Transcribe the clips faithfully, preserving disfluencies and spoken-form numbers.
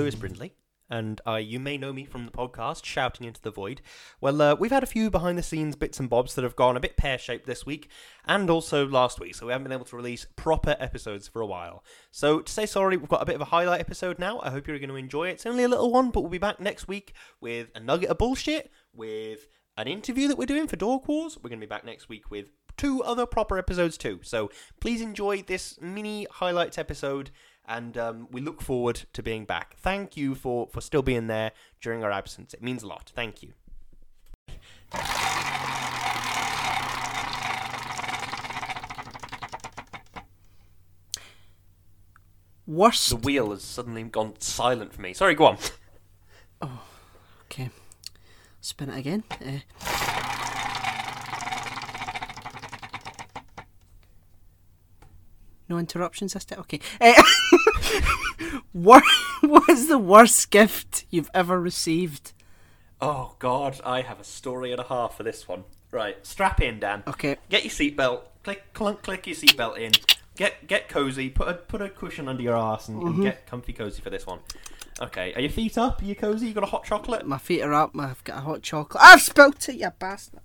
Lewis Brindley, and I, you may know me from the podcast, Shouting Into the Void. Well, uh, we've had a few behind-the-scenes bits and bobs that have gone a bit pear-shaped this week, and also last week, so we haven't been able to release proper episodes for a while. So, to say sorry, we've got a bit of a highlight episode now. I hope you're going to enjoy it. It's only a little one, but we'll be back next week with a nugget of bullshit, with an interview that we're doing for Dork Wars. We're going to be back next week with two other proper episodes too. So, please enjoy this mini highlights episode. And um, we look forward to being back. Thank you for, for still being there during our absence. It means a lot. Thank you. Worst. The wheel has suddenly gone silent for me. Sorry, go on. Oh, okay. Spin it again. Uh... No interruptions this time? Okay. Uh, what, what is the worst gift you've ever received? Oh, God. I have a story and a half for this one. Right. Strap in, Dan. Okay. Get your seatbelt. Click, clunk, click your seatbelt in. Get get cozy. Put a, put a cushion under your arse and, mm-hmm. and get comfy cozy for this one. Okay. Are your feet up? Are you cozy? You got a hot chocolate? My feet are up. I've got a hot chocolate. I've spilt it, you bastard.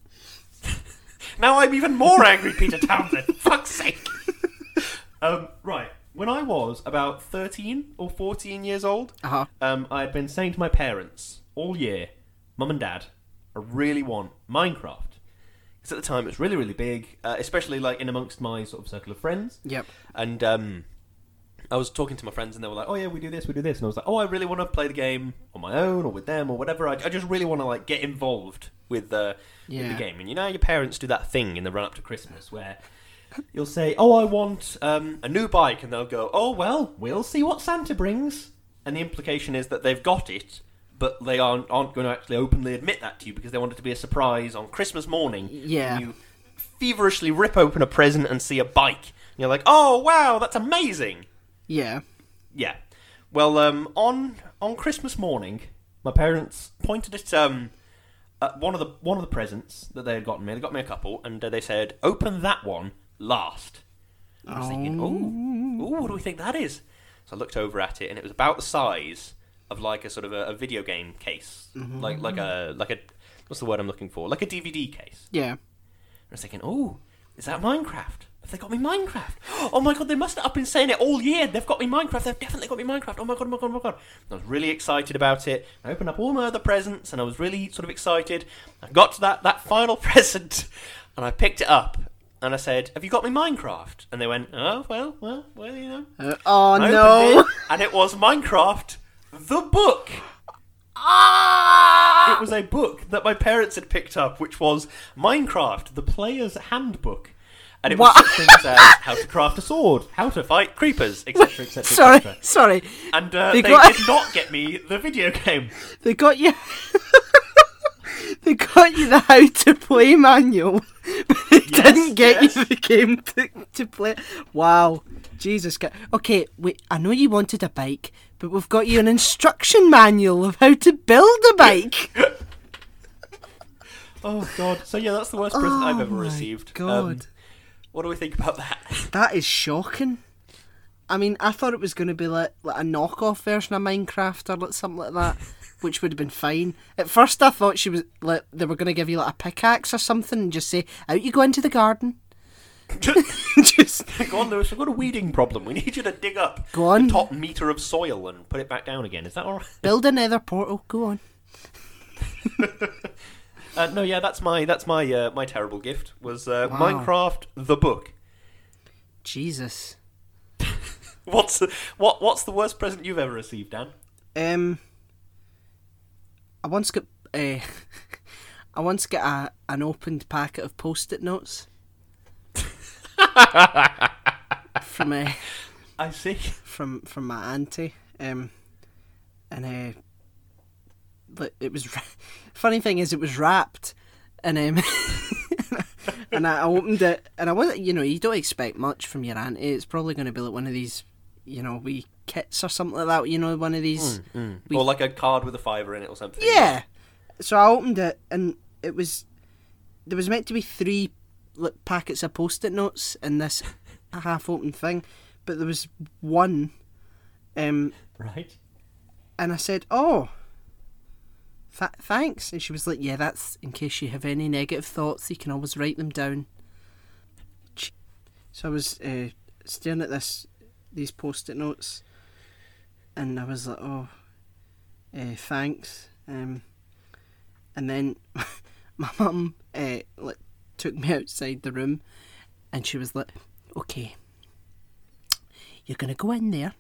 Now I'm even more angry, Peter Townsend. Fuck's sake. Um, right, when I was about thirteen or fourteen years old, uh-huh. um, I had been saying to my parents all year, Mum and Dad, I really want Minecraft. Because at the time it was really, really big, uh, especially like in amongst my sort of circle of friends. Yep. And um, I was talking to my friends and they were like, oh yeah, we do this, we do this. And I was like, oh, I really want to play the game on my own or with them or whatever. I, I just really want to like get involved with, uh, yeah. with the game. And you know, your parents do that thing in the run-up to Christmas where... You'll say, oh, I want um, a new bike, and they'll go, oh, well, we'll see what Santa brings. And the implication is that they've got it, but they aren't, aren't going to actually openly admit that to you because they want it to be a surprise on Christmas morning. Yeah. You feverishly rip open a present and see a bike. And you're like, oh, wow, that's amazing. Yeah. Yeah. Well, um, on on Christmas morning, my parents pointed at um at one of the one of the presents that they had gotten me. They got me a couple, and uh, they said, open that one last. I was oh. thinking, ooh, ooh, what do we think that is? So I looked over at it, and it was about the size of like a sort of a, a video game case, mm-hmm. like like a like a what's the word I'm looking for? Like a D V D case. Yeah. I was thinking, ooh, is that Minecraft? Have they got me Minecraft? Oh my god, they must have been saying it all year. They've got me Minecraft. They've definitely got me Minecraft. Oh my god, oh my god, oh my god. I was really excited about it. I opened up all my other presents, and I was really sort of excited. I got to that that final present, and I picked it up. And I said, have you got me Minecraft? And they went, oh, well, well, well, you know. Uh, oh, I no. It, and it was Minecraft, the book. Ah! It was a book that my parents had picked up, which was Minecraft, the Player's Handbook. And it was What? such things as how to craft a sword, how to fight creepers, et cetera, et cetera, Sorry, et cetera. sorry. And uh, They they, got- did not get me the video game. They got you... They got you the how to play manual, but they Yes, didn't get yes. you the game to, to play. Wow. Jesus Christ. Okay, wait, I know you wanted a bike, but we've got you an instruction manual of how to build a bike. Oh, God. So, yeah, that's the worst present Oh I've ever my received. God. Um, what do we think about that? That is shocking. I mean, I thought it was going to be like, like a knockoff version of Minecraft or like something like that, which would have been fine. At first, I thought she was like they were going to give you like a pickaxe or something and just say, "Out you go into the garden." Just Go on, Lewis. We've got a weeding problem. We need you to dig up Go on. the top metre of soil and put it back down again. Is that all right? build a nether portal. Go on. Uh, no, yeah, that's my that's my uh, my terrible gift was uh, Wow. Minecraft the book. Jesus. What's the, what what's the worst present you've ever received, Dan? Um, I once got uh, I once got a an opened packet of post-it notes from a. Uh, I see. from from my auntie, um, and uh, but it was ra- funny thing is it was wrapped, and um, and I opened it, and I wasn't, you know, you don't expect much from your auntie. It's probably going to be like one of these, you know, wee kits or something like that. You know, one of these, Mm, mm. wee- Or like a card with a fiver in it or something. yeah. So I opened it, and it was there was meant to be three like, packets of post-it notes in this half-open thing, but there was one. Um, Right. and I said, "Oh, th- thanks." And she was like, "Yeah, that's in case you have any negative thoughts. You can always write them down." So I was uh, staring at this these post-it notes, and I was like, "Oh, uh, thanks." Um, and then my mum uh, like took me outside the room, and she was like, "Okay, you're gonna go in there.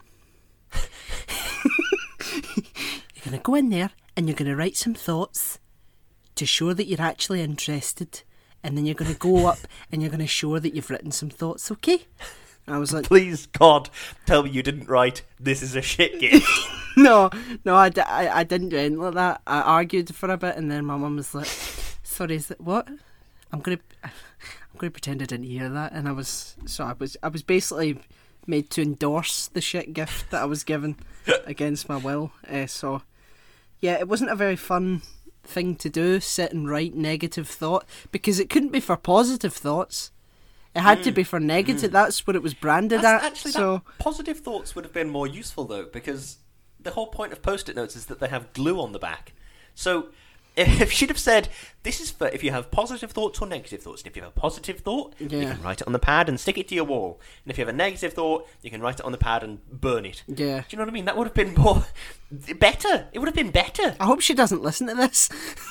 You're gonna go in there, and you're gonna write some thoughts to show that you're actually interested." And then you're going to go up and you're going to show that you've written some thoughts, okay? And I was like... Please, God, tell me you didn't write, "This is a shit gift." no, no, I, d- I, I didn't do anything like that. I argued for a bit and then my mum was like, "Sorry, is that what?" I'm going to I'm going to pretend I didn't hear that. And I was... So I was, I was basically made to endorse the shit gift that I was given against my will. Uh, so, yeah, it wasn't a very fun... thing to do, sit and write negative thought, because it couldn't be for positive thoughts. It had mm. to be for negative. Mm. That's what it was branded That's, at. Actually, so that positive thoughts would have been more useful though, because the whole point of post-it notes is that they have glue on the back. So if she'd have said, "This is for if you have positive thoughts or negative thoughts," and if you have a positive thought, yeah. you can write it on the pad and stick it to your wall, and if you have a negative thought, you can write it on the pad and burn it. Yeah. Do you know what I mean? That would have been more better. It would have been better. I hope she doesn't listen to this.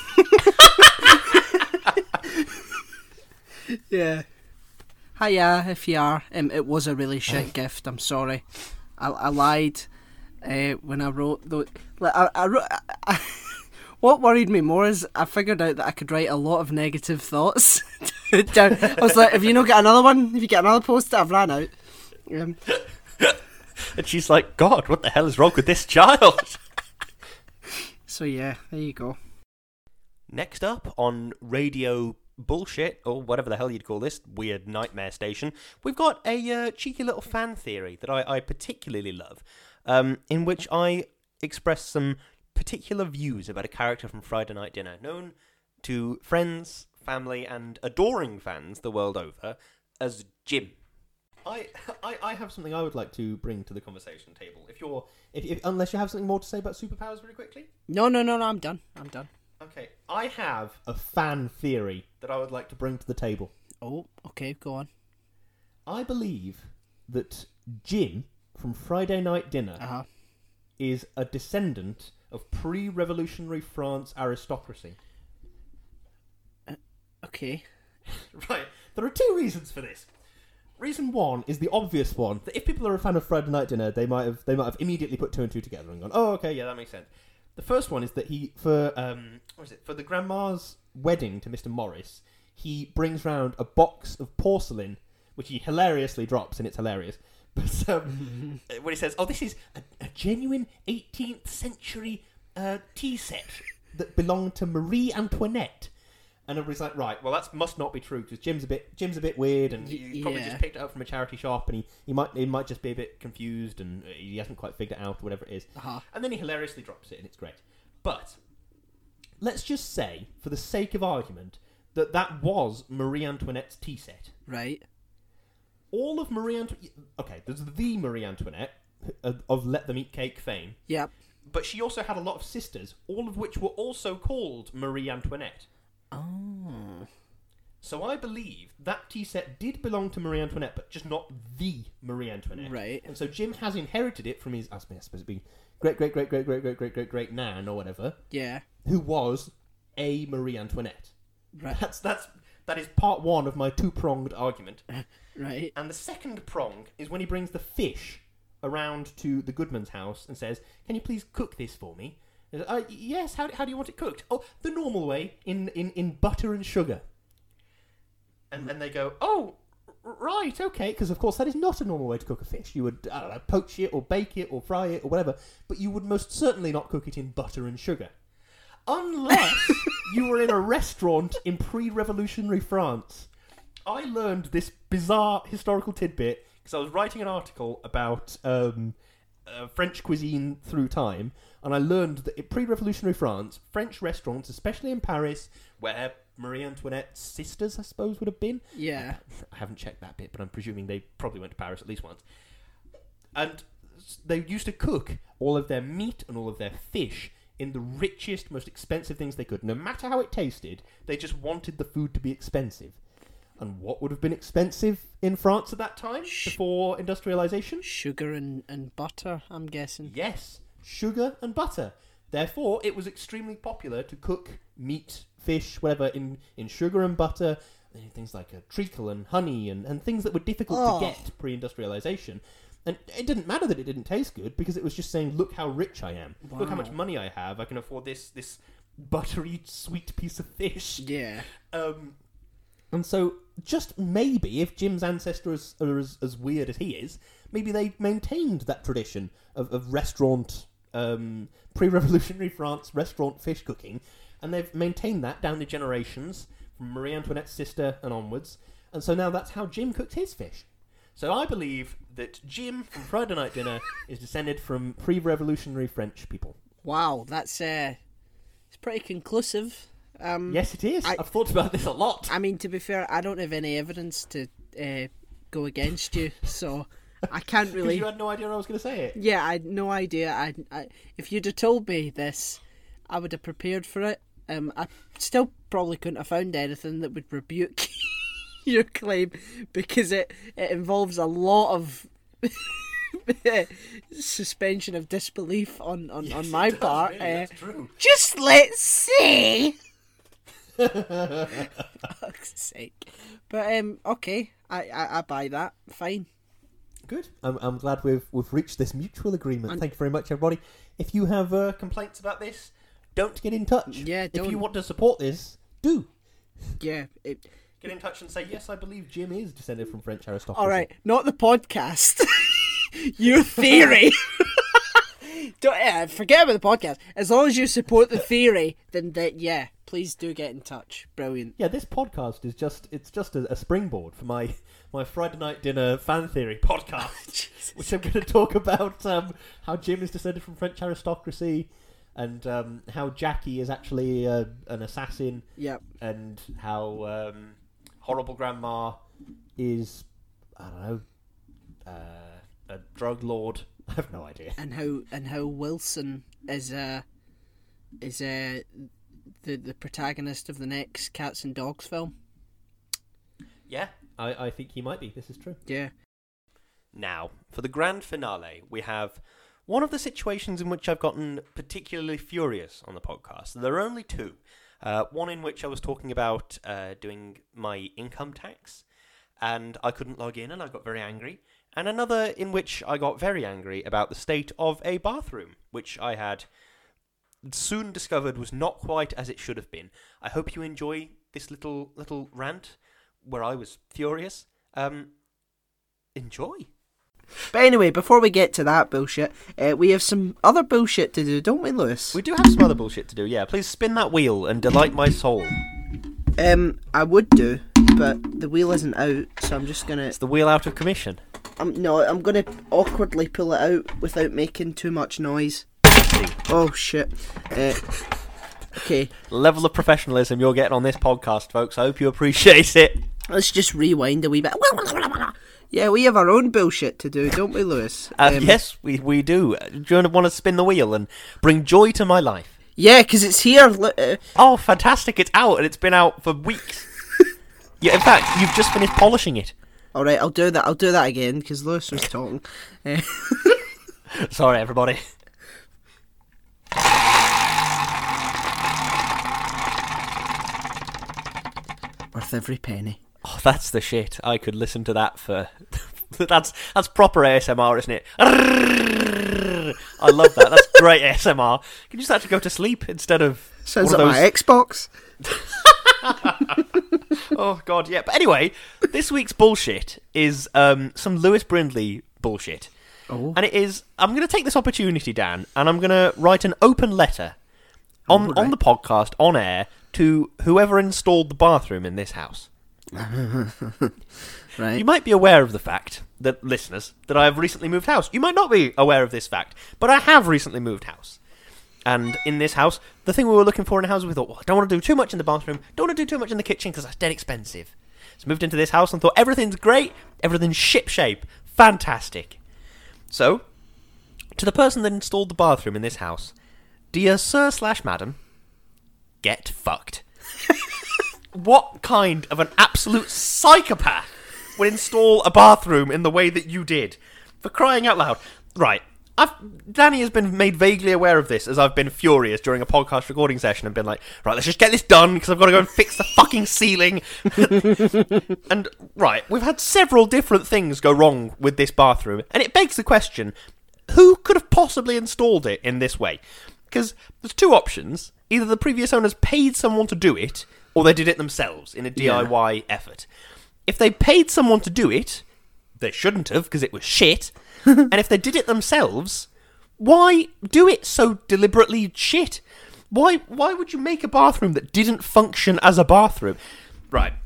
Yeah. Hiya, if you are. Um, it was a really shit gift. I'm sorry. I, I lied uh, when I wrote the. Like, I, I wrote. I, What worried me more is I figured out that I could write a lot of negative thoughts down. I was like, "Have you not got another one? Have you got another post-it? I've ran out." Um, and she's like, "God, what the hell is wrong with this child?" So yeah, there you go. Next up on Radio Bullshit, or whatever the hell you'd call this weird nightmare station, we've got a uh, cheeky little fan theory that I, I particularly love, um, in which I express some particular views about a character from Friday Night Dinner, known to friends, family, and adoring fans the world over as Jim. I, I, I have something I would like to bring to the conversation table. If you're, if, if unless you have something more to say about superpowers, very quickly. No, no, no, no. I'm done. I'm done. Okay, I have a fan theory that I would like to bring to the table. Oh, okay, go on. I believe that Jim from Friday Night Dinner uh-huh. is a descendant of pre-revolutionary France aristocracy. Uh, okay. Right. There are two reasons for this. Reason one is the obvious one, that if people are a fan of Friday Night Dinner, they might have they might have immediately put two and two together and gone, "Oh, okay, yeah, that makes sense." The first one is that he, for um, what is it, for the grandma's wedding to Mister Morris, he brings round a box of porcelain, which he hilariously drops, and it's hilarious. But um, when he says, "Oh, this is a, a genuine eighteenth century uh, tea set that belonged to Marie Antoinette," and everybody's like, "Right, well, that must not be true because Jim's a bit Jim's a bit weird, and he yeah. probably just picked it up from a charity shop, and he, he might he might just be a bit confused, and he hasn't quite figured it out, or whatever it is." Uh-huh. And then he hilariously drops it, and it's great. But let's just say, for the sake of argument, that that was Marie Antoinette's tea set. Right. All of Marie Antoinette... Okay, there's the Marie Antoinette of Let Them Eat Cake fame. Yep. But she also had a lot of sisters, all of which were also called Marie Antoinette. Oh. So I believe that tea set did belong to Marie Antoinette, but just not the Marie Antoinette. Right. And so Jim has inherited it from his, I suppose it'd be great, great, great, great, great, great, great, great, great nan or whatever. Yeah. Who was a Marie Antoinette. Right. That's that's that is part one of my two-pronged argument. Right. And the second prong is when he brings the fish around to the Goodman's house and says, "Can you please cook this for me?" Uh, yes, how, how do you want it cooked? "Oh, the normal way, in, in, in butter and sugar." And then they go, "Oh, r- right, okay," because of course that is not a normal way to cook a fish. You would, I don't know, poach it or bake it or fry it or whatever, but you would most certainly not cook it in butter and sugar. Unless you were in a restaurant in pre-revolutionary France. I learned this bizarre historical tidbit because I was writing an article about um, uh, French cuisine through time, and I learned that in pre-revolutionary France, French restaurants, especially in Paris, where Marie Antoinette's sisters, I suppose, would have been. Yeah. I haven't checked that bit, but I'm presuming they probably went to Paris at least once. And they used to cook all of their meat and all of their fish in the richest, most expensive things they could. No matter how it tasted, they just wanted the food to be expensive. And what would have been expensive in France at that time, Sh- before industrialization? Sugar and, and butter, I'm guessing. Yes, sugar and butter. Therefore, it was extremely popular to cook meat, fish, whatever, in, in sugar and butter, things like uh, treacle and honey, and, and things that were difficult Oh. to get pre-industrialization. And it didn't matter that it didn't taste good, because it was just saying, look how rich I am. Wow. Look how much money I have. I can afford this this buttery, sweet piece of fish. Yeah. Um, and so, just maybe, if Jim's ancestors are as, as weird as he is, maybe they maintained that tradition of, of restaurant, um, pre-revolutionary France restaurant fish cooking, and they've maintained that down the generations, from Marie Antoinette's sister and onwards, and so now that's how Jim cooked his fish. So I believe that Jim from Friday Night Dinner is descended from pre-revolutionary French people. Wow, that's uh, it's pretty conclusive. Um, Yes, it is. I- I've thought about this a lot. I mean, to be fair, I don't have any evidence to uh, go against you, so I can't Because really. you had no idea I was going to say it. Yeah, I had no idea. I, I, if you'd have told me this, I would have prepared for it. Um, I still probably couldn't have found anything that would rebuke your claim, because it, it involves a lot of suspension of disbelief on, on, on my It does, part. really, Uh, that's true. just let's see. Fuck's sake. But um, okay, I, I, I buy that. Fine. Good. I'm, I'm glad we've we've reached this mutual agreement. And- Thank you very much, everybody. If you have uh, complaints about this, don't get in touch. Yeah, If you don't. want to support this, do. Yeah. It, Get in touch and say, yes, I believe Jim is descended from French aristocracy. all right, not the podcast. Your theory. Don't uh, forget about the podcast. As long as you support the theory, then that yeah, please do get in touch. Brilliant. Yeah, this podcast is just it's just a, a springboard for my, my Friday Night Dinner fan theory podcast, which I'm going to talk about um, how Jim is descended from French aristocracy, and um, how Jackie is actually uh, an assassin, Yep. and how um, horrible grandma is, I don't know, uh, a drug lord. I have no idea. And how and how Wilson is uh is uh the the protagonist of the next Cats and Dogs film. Yeah, I, I think he might be. This is true. Yeah. Now, for the grand finale, we have one of the situations in which I've gotten particularly furious on the podcast. There are only two. Uh, one in which I was talking about uh, doing my income tax, and I couldn't log in, and I got very angry. And another in which I got very angry about the state of a bathroom, which I had soon discovered was not quite as it should have been. I hope you enjoy this little little rant where I was furious. Um, enjoy. But anyway, before we get to that bullshit, uh, we have some other bullshit to do, don't we, Lewis? We do have some other bullshit to do, yeah. Please spin that wheel and delight my soul. Um, I would do, but the wheel isn't out, so I'm just gonna. It's the wheel out of commission. I'm no, I'm gonna awkwardly pull it out without making too much noise. Oh shit. Uh, okay, Level of professionalism you're getting on this podcast, folks. I hope you appreciate it. let's just rewind a wee bit. Yeah, we have our own bullshit to do, don't we, Lewis? Uh, Um, yes, we we do. Do you want to spin the wheel and bring joy to my life? Yeah, because it's here. li- Uh, Oh, fantastic. It's out, and it's been out for weeks. Yeah, in fact, you've just finished polishing it. all right, I'll do that. I'll do that again because Lewis was talking. Uh, Sorry, everybody. worth every penny. Oh, that's the shit. I could listen to that for... that's that's proper A S M R, isn't it? I love that. That's great A S M R. You can just actually go to sleep instead of... Sounds one like of my Xbox. Oh, God, yeah. But anyway, this week's bullshit is um, some Lewis Brindley bullshit. Oh. And it is... I'm going to take this opportunity, Dan, and I'm going to write an open letter on, Alright. on the podcast, on air, to whoever installed the bathroom in this house. Right. You might be aware of the fact, that listeners, that I have recently moved house. You might not be aware of this fact, but I have recently moved house. And in this house, the thing we were looking for in a house, we thought, well, I don't want to do too much in the bathroom, don't want to do too much in the kitchen because that's dead expensive. So moved into this house and thought, everything's great, everything's shipshape, fantastic. So, To the person that installed the bathroom in this house, dear sir slash madam, get fucked. What kind of an absolute psychopath would install a bathroom in the way that you did? For crying out loud. Right. I've, Danny has been made vaguely aware of this as I've been furious during a podcast recording session and been like, right, let's just get this done because I've got to go and fix the fucking ceiling. And, right, we've had several different things go wrong with this bathroom, and it begs the question, who could have possibly installed it in this way? Because there's two options. Either the previous owners paid someone to do it, or they did it themselves in a D I Y yeah. effort. If they paid someone to do it, they shouldn't have because it was shit. And if they did it themselves, why do it so deliberately shit? Why why would you make a bathroom that didn't function as a bathroom? Right.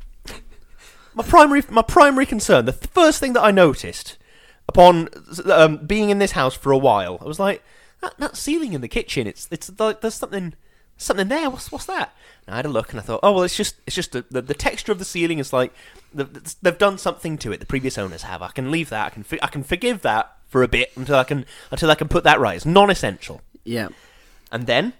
My primary my primary concern, the first thing that I noticed upon um, being in this house for a while, I was like, that, that ceiling in the kitchen, it's it's like there's something something there. What's what's that? And I had a look and I thought, oh well, it's just it's just the the, the texture of the ceiling is like the, they've done something to it. The previous owners have. I can leave that. I can I can forgive that for a bit until I can until I can put that right. It's non-essential. Yeah. And then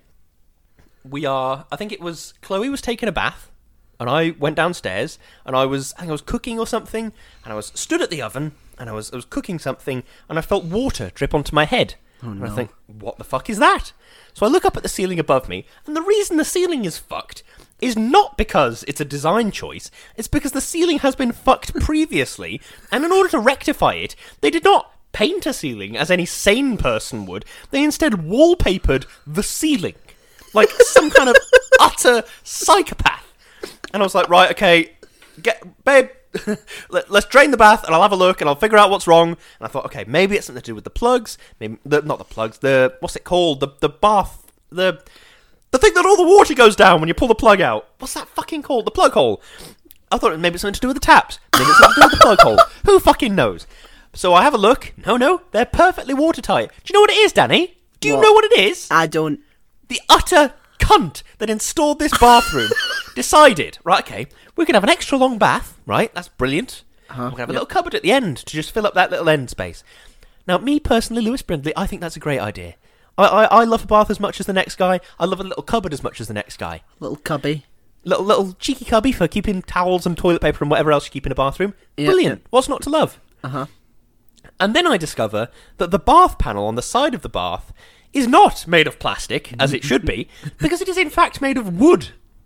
we are. I think it was Chloe was taking a bath, and I went downstairs, and I was I think I was cooking or something, and I was stood at the oven, and I was I was cooking something, and I felt water drip onto my head. Oh, no. And I think, what the fuck is that? So I look up at the ceiling above me, and the reason the ceiling is fucked is not because it's a design choice, it's because the ceiling has been fucked previously, and in order to rectify it, they did not paint a ceiling as any sane person would. They instead wallpapered the ceiling like some kind of utter psychopath. And I was like, right, okay, get, babe, Let, let's drain the bath and I'll have a look and I'll figure out what's wrong. And I thought, okay, maybe it's something to do with the plugs. Maybe the, not the plugs. The what's it called? The the bath. The the thing that all the water goes down when you pull the plug out. What's that fucking called? The plug hole. I thought maybe it's something to do with the taps. Maybe it's something to do with the plug hole. Who fucking knows? So I have a look. No, no, they're perfectly watertight. Do you know what it is, Danny? Do you what? know what it is? I don't. The utter cunt that installed this bathroom decided, right, okay, we can have an extra long bath, right? That's brilliant. Uh-huh. We can have a yep. little cupboard at the end to just fill up that little end space. Now, me personally, Lewis Brindley, I think that's a great idea. I, I, I love a bath as much as the next guy. I love a little cupboard as much as the next guy. Little cubby. Little little cheeky cubby for keeping towels and toilet paper and whatever else you keep in a bathroom. Yep. Brilliant. What's not to love? Uh-huh. And then I discover that the bath panel on the side of the bath is not made of plastic, as it should be, because it is in fact made of wood.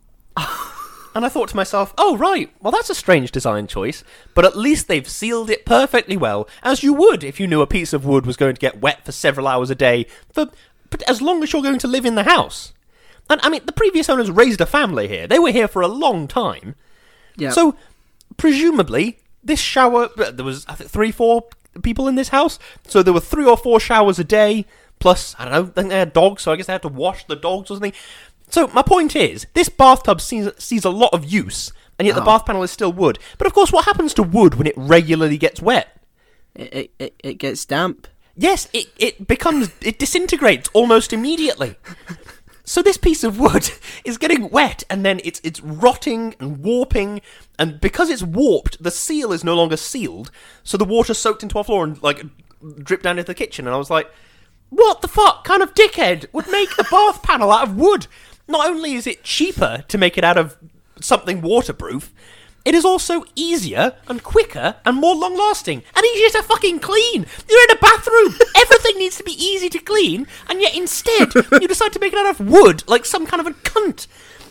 And I thought to myself, oh right, well that's a strange design choice, but at least they've sealed it perfectly well, as you would if you knew a piece of wood was going to get wet for several hours a day, for but as long as you're going to live in the house. And I mean, the previous owners raised a family here. They were here for a long time. Yeah. So, presumably, this shower, there was, I think, three, four people in this house, so there were three or four showers a day, plus, I don't know, I think they had dogs, so I guess they had to wash the dogs or something. So my point is, this bathtub sees, sees a lot of use, and yet oh. the bath panel is still wood. But of course, what happens to wood when it regularly gets wet? It it, it gets damp. Yes, it, it becomes, it disintegrates almost immediately. So this piece of wood is getting wet, and then it's it's rotting and warping, and because it's warped, the seal is no longer sealed, so the water soaked into our floor and, like, dripped down into the kitchen, and I was like, what the fuck kind of dickhead would make a bath panel out of wood? Not only is it cheaper to make it out of something waterproof, it is also easier and quicker and more long-lasting and easier to fucking clean. You're in a bathroom. Everything needs to be easy to clean, and yet instead you decide to make it out of wood like some kind of a cunt.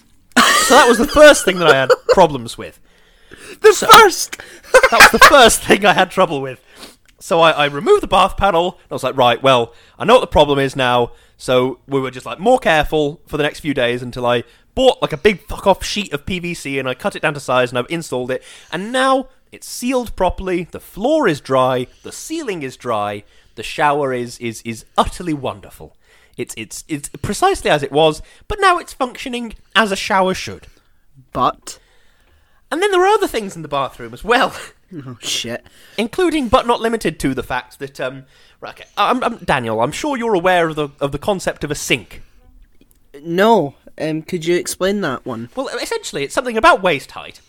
So that was the first thing that I had problems with. The so, first! That was the first thing I had trouble with. So I, I removed the bath panel, and I was like, right, well, I know what the problem is now, so we were just like more careful for the next few days until I bought like a big fuck off sheet of P V C and I cut it down to size and I've installed it, and now it's sealed properly, the floor is dry, the ceiling is dry, the shower is is is utterly wonderful. It's it's it's precisely as it was, but now it's functioning as a shower should. But and then there are other things in the bathroom as well. Oh shit! Including, but not limited to, the fact that um, right, okay, I'm, I'm, Daniel, I'm sure you're aware of the of the concept of a sink. No, um, could you explain that one? Well, essentially, it's something about waist height,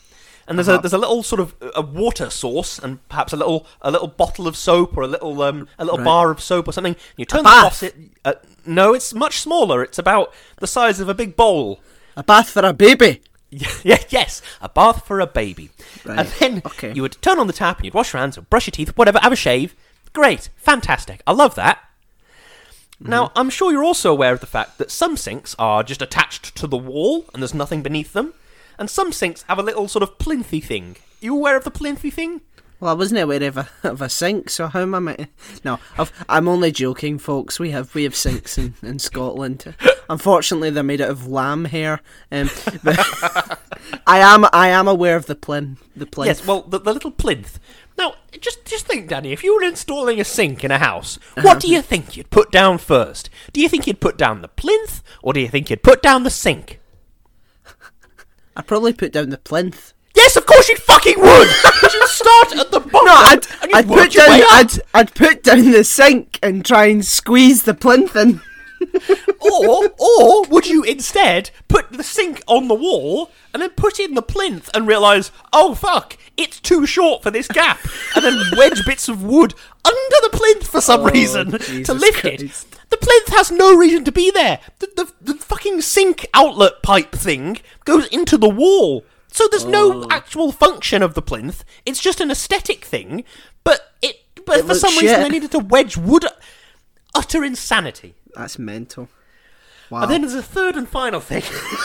and there's Uh-huh. a there's a little sort of a water source, and perhaps a little a little bottle of soap or a little um a little Right. bar of soap or something. You turn the bath? faucet. Uh, no, it's much smaller. It's about the size of a big bowl. A bath for a baby. Yeah, yes, a bath for a baby. Right. And then Okay. you would turn on the tap and you'd wash your hands, or brush your teeth, whatever, have a shave. Great, fantastic. I love that. Now, I'm sure you're also aware of the fact that some sinks are just attached to the wall and there's nothing beneath them, and some sinks have a little sort of plinthy thing. You aware of the plinthy thing? Well, I wasn't aware of a, of a sink, so how am I meant to... No, I've, I'm only joking, folks. We have we have sinks in, in Scotland. Unfortunately, they're made out of lamb hair. Um, but I am I am aware of the plin the plinth. Yes, well, the, the little plinth. Now, just just think, Danny, if you were installing a sink in a house, what do you think you'd put down first? Do you think you'd put down the plinth, or do you think you'd put down the sink? I'd probably put down the plinth. Yes, of course you fucking would! Because you'd start at the bottom No, I'd, and you'd I'd work put your down way up. I'd I'd put down the sink and try and squeeze the plinth in. Or, or would you instead put the sink on the wall and then put in the plinth and realise, oh fuck, it's too short for this gap, and then wedge bits of wood under the plinth for some Oh, reason to Jesus lift it? Christ. The plinth has no reason to be there. The, the, the fucking sink outlet pipe thing goes into the wall. So there's no Oh. actual function of the plinth. It's just an aesthetic thing. But it, but It for looks some reason shit. they needed to wedge wood. Utter insanity. That's mental. Wow. And then there's a third and final thing.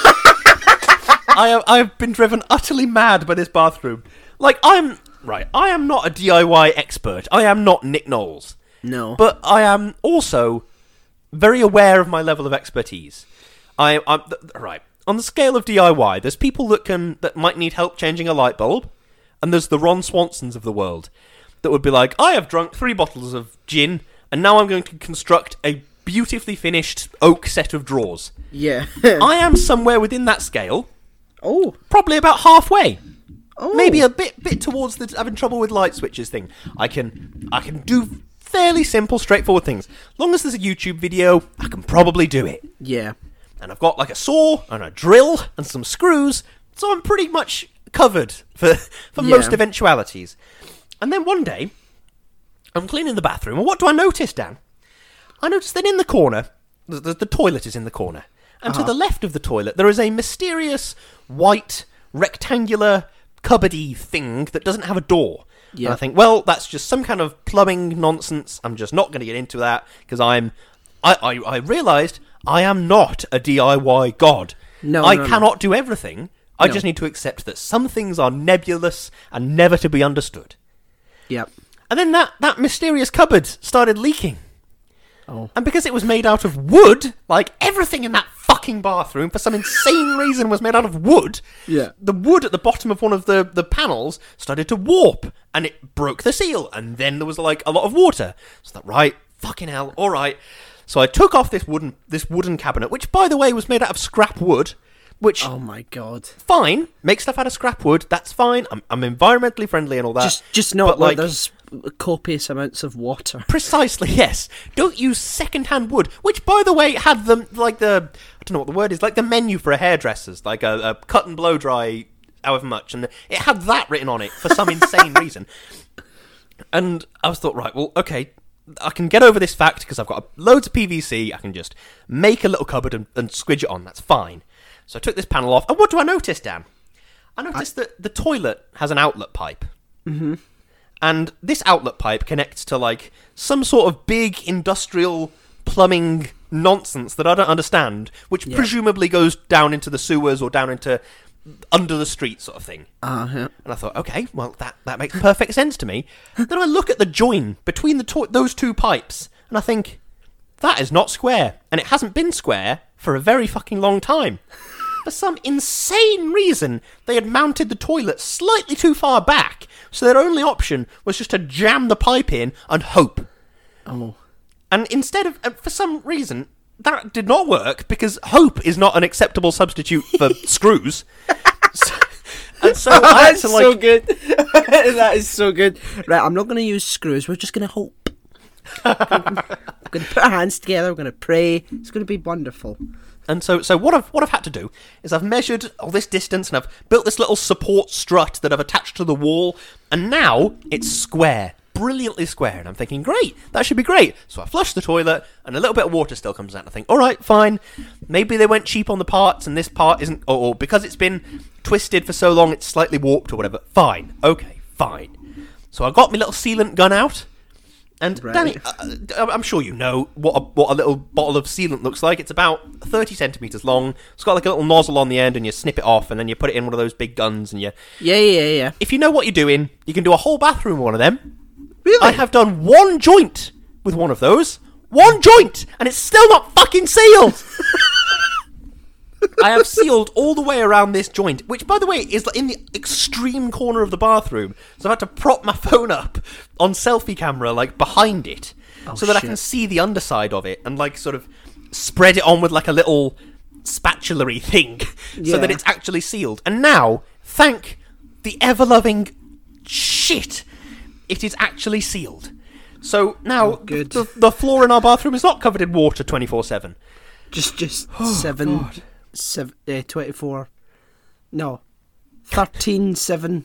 I have, I have been driven utterly mad by this bathroom. Like, I'm... Right, I am not a D I Y expert. I am not Nick Knowles. no. But I am also very aware of my level of expertise. I, I'm... Th- right, on the scale of D I Y, there's people that can that might need help changing a light bulb, and there's the Ron Swansons of the world that would be like, I have drunk three bottles of gin, and now I'm going to construct a beautifully finished oak set of drawers. yeah. I am somewhere within that scale, oh. probably about halfway. Oh. Maybe a bit bit towards the having trouble with light switches thing. I can I can do fairly simple, straightforward things. Long as there's a YouTube video, I can probably do it. Yeah. And I've got like a saw and a drill and some screws, so I'm pretty much covered for for Yeah. most eventualities. And then one day, I'm cleaning the bathroom, and what do I notice, Dan? I notice that in the corner, the, the, the toilet is in the corner, and Uh-huh. to the left of the toilet there is a mysterious white rectangular cupboardy thing that doesn't have a door. Yeah. And I think, well, that's just some kind of plumbing nonsense. I'm just not going to get into that because I'm. I, I I realised I am not a D I Y god. No, I no, no. cannot do everything. I No. just need to accept that some things are nebulous and never to be understood. Yep. And then that, that mysterious cupboard started leaking. Oh. And because it was made out of wood, like everything in that fucking bathroom, for some insane reason, was made out of wood, Yeah. the wood at the bottom of one of the, the panels started to warp, and it broke the seal, and then there was like a lot of water. So that, right, fucking hell, alright. So I took off this wooden this wooden cabinet, which, by the way, was made out of scrap wood, which, Oh my god. fine, make stuff out of scrap wood, that's fine, I'm, I'm environmentally friendly and all that. Just just not but, like like, there's copious amounts of water. Precisely, yes. Don't use second-hand wood, which, by the way, had the, like the, I don't know what the word is, like the menu for a hairdresser's, like a, a cut and blow dry, however much, and it had that written on it for some insane reason. And I was thought, right, well, okay, I can get over this fact because I've got loads of P V C, I can just make a little cupboard and, and squidge it on, that's fine. So I took this panel off, and what do I notice, Dan? I noticed that the toilet has an outlet pipe. Mm-hmm. And this outlet pipe connects to, like, some sort of big industrial plumbing nonsense that I don't understand, which Yeah. presumably goes down into the sewers or down into under the street sort of thing. Uh-huh. And I thought, okay, well, that, that makes perfect sense to me. Then I look at the join between the to- those two pipes, and I think, that is not square. And it hasn't been square for a very fucking long time. For some insane reason, they had mounted the toilet slightly too far back, so their only option was just to jam the pipe in and hope. Oh. And instead of, uh, for some reason, that did not work, because hope is not an acceptable substitute for screws. So, and so I had That's to, like, so good. That is so good. Right, I'm not going to use screws. We're just going to hope. We're going to put our hands together. We're going to pray. It's going to be wonderful. And so, so what I've what I've had to do is I've measured all this distance and I've built this little support strut that I've attached to the wall, and now it's square, brilliantly square. And I'm thinking, great, that should be great. So I flush the toilet, and a little bit of water still comes out. And I think, all right, fine. Maybe they went cheap on the parts, and this part isn't, or, or because it's been twisted for so long, it's slightly warped or whatever. Fine, okay, fine. So I got my little sealant gun out. And Right. Danny, uh, I'm sure you know what a, what a little bottle of sealant looks like. It's about thirty centimetres long. It's got like a little nozzle on the end, and you snip it off, and then you put it in one of those big guns, and you... Yeah, yeah, yeah. If you know what you're doing, you can do a whole bathroom with one of them. Really? I have done one joint with one of those. One joint! And it's still not fucking sealed! I have sealed all the way around this joint, which, by the way, is in the extreme corner of the bathroom. So I've had to prop my phone up on selfie camera, like, behind it, Oh, so that I shit. can see the underside of it and, like, sort of spread it on with, like, a little spatula-y thing so that Yeah. it's actually sealed. And now, thank the ever-loving shit, it is actually sealed. So now, Oh, good. the, the floor in our bathroom is not covered in water twenty-four seven. Just, just Oh, seven, God. seven, uh, twenty-four. No, thirteen, seven.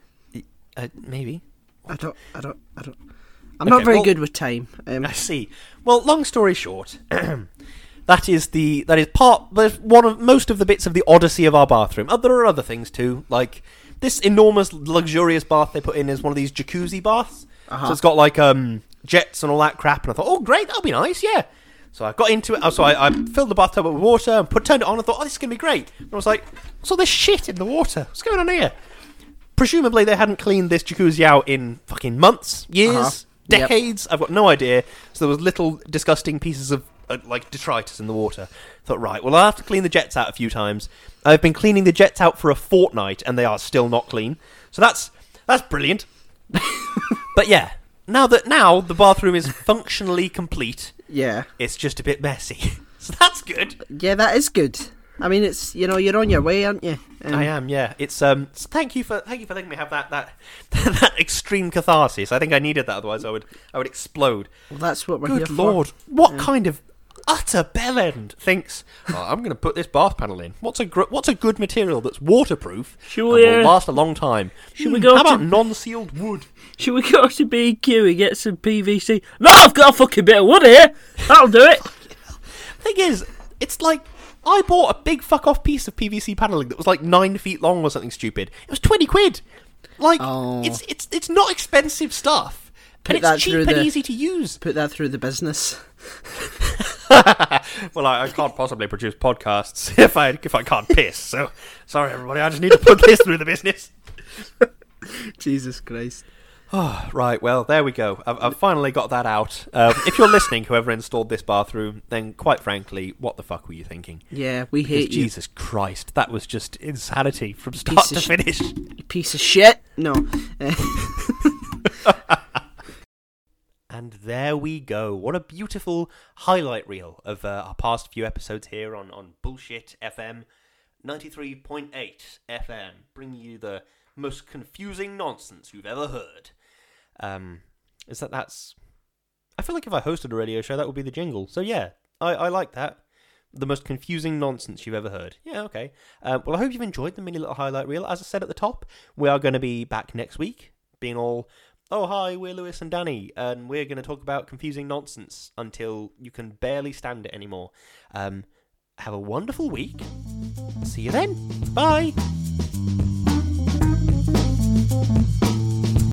Uh, maybe. I don't, I don't, I don't. I'm Okay, not very well- good with time. Um, I see. Well, long story short, that is the that is part there's one of most of the bits of the odyssey of our bathroom. Uh, there are other things too, like this enormous luxurious bath they put in is one of these jacuzzi baths. Uh-huh. So it's got like um jets and all that crap, and I thought, oh great, that'll be nice, yeah. So I got into it. uh, So I, I filled the bathtub up with water and put turned it on. I thought, oh, this is gonna be great. And I was like, what's all this shit in the water? What's going on here? Presumably they hadn't cleaned this jacuzzi out in fucking months, years, Uh-huh. Yep. decades. I've got no idea. So there was little disgusting pieces of uh, like detritus in the water. Thought, right, well, I'll have to clean the jets out a few times. I've been cleaning the jets out for a fortnight, and they are still not clean. So that's that's brilliant. But yeah, now that now the bathroom is functionally complete, yeah, it's just a bit messy. So that's good. yeah, that is good. I mean, it's you know you're on your way, aren't you? Um, I am, yeah. It's um. s- Thank you for thank you for letting me have that that that extreme catharsis. I think I needed that, otherwise I would I would explode. Well, that's what we're here Good for. lord, what kind of utter bellend thinks? Oh, I'm going to put this bath panel in. What's a gr- what's a good material that's waterproof Should and we, will uh, last a long time? should we Hmm, go How to- about non-sealed wood? Should we go to B and Q and get some P V C? No, I've got a fucking bit of wood here. That'll do it. Thing is, it's like I bought a big fuck off piece of P V C paneling that was like nine feet long or something stupid. It was twenty quid. Like Oh. it's it's it's not expensive stuff, Put and that it's cheap through and the- easy to use. Put that through the business. Well, I, I can't possibly produce podcasts if I if I can't piss. So sorry, everybody. I just need to put this through the business. Jesus Christ. Oh, right, well, there we go. I've, I've finally got that out. Um, if you're listening, whoever installed this bathroom, then quite frankly, what the fuck were you thinking? Yeah, we Because hate you, Jesus Christ, that was just insanity from start Piece to of sh- finish. you piece of shit. No. Uh, And there we go. What a beautiful highlight reel of uh, our past few episodes here on, on Bullshit F M ninety-three point eight F M, bringing you the most confusing nonsense you've ever heard. Um, is that that's... I feel like if I hosted a radio show, that would be the jingle. So yeah, I, I like that. The most confusing nonsense you've ever heard. Yeah, okay. Um, well, I hope you've enjoyed the mini little highlight reel. As I said at the top, we are going to be back next week, being all... Oh, hi, we're Lewis and Danny, and we're going to talk about confusing nonsense until you can barely stand it anymore. Um, have a wonderful week. See you then. Bye.